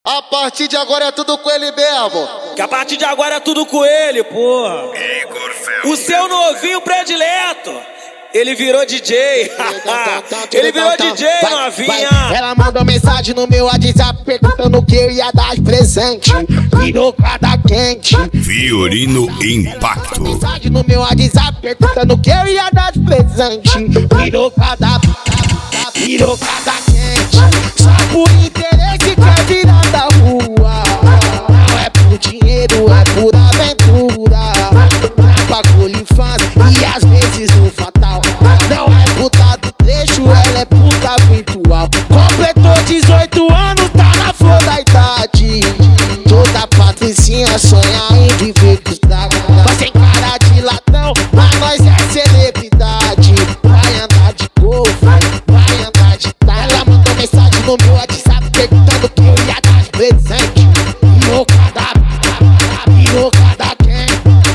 A partir de agora é tudo com ele mesmo. Que a partir de agora é tudo com ele, porra. O seu novinho predileto. Ele virou DJ. Ele virou DJ, novinha. Ela mandou mensagem no meu WhatsApp perguntando que eu ia dar de presente. Virou cada quente. Violino Impacto. Mensagem no meu WhatsApp perguntando que eu ia dar de presente. Virou cada quente. Só por interesse quer virar da rua. Não é por dinheiro, é por aventura. Bagulho infância e às vezes no fatal. Não é puta do trecho, ela é puta virtual. Completou 18 anos, tá na flor da idade. Toda patricinha sonha em viver com os dragos. Mas sem cara de ladrão, mas nós é celebridade. Vai andar de golfe, vai andar de tal. Ela mandou mensagem no meu WhatsApp perguntando que eu ia dar de presente. Virou cada quente.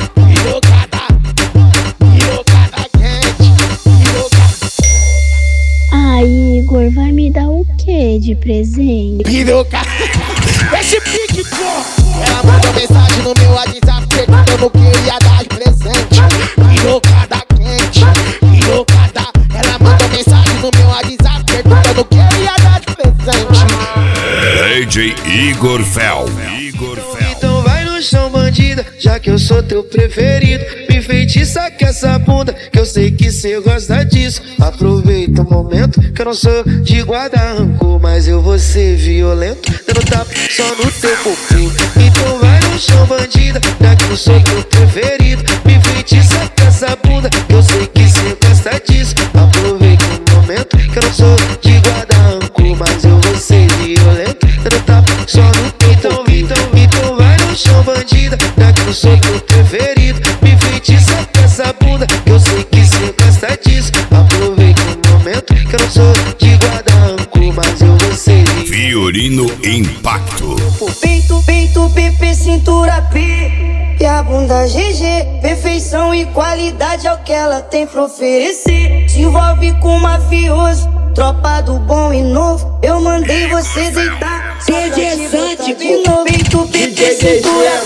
Aí, Igor, vai me dar o que de presente? Piroca, esse pique, porra. Ela mandou mensagem no meu WhatsApp perguntando que eu ia dar de presente. Pirocada quente, pirocada. Ela mandou mensagem no meu WhatsApp perguntando que eu ia dar de presente. DJ Igor Fel. Então vai no chão, bandida, já que eu sou teu preferido. Me feitiça com essa bunda, que eu sei que cê gosta disso. Aproveita o momento, que eu não sou de guardar rancor, mas eu vou ser violento, dando tapa só no teu popô. Então vai no chão, bandida, já que eu sou teu preferido. Me feitiça com essa bunda, que eu sei que cê gosta disso. Aproveita o momento, que eu não sou de guardar rancor, mas eu vou ser violento, dando tapa só no teu popô. Então vai no chão, bandida, já que eu sou teu preferido. Me feitiça com essa bunda, que eu sei que cê gosta disso. Aproveita o momento, que eu não sou de guardar rancor, mas eu vou ser Violino Impacto. Peito, PP, cintura P e a bunda GG. Perfeição e qualidade é o que ela tem pra oferecer. Se envolve com mafioso, tropa do bom e novo. Eu mandei você deitar. DJ Santi, Peito, PP, cintura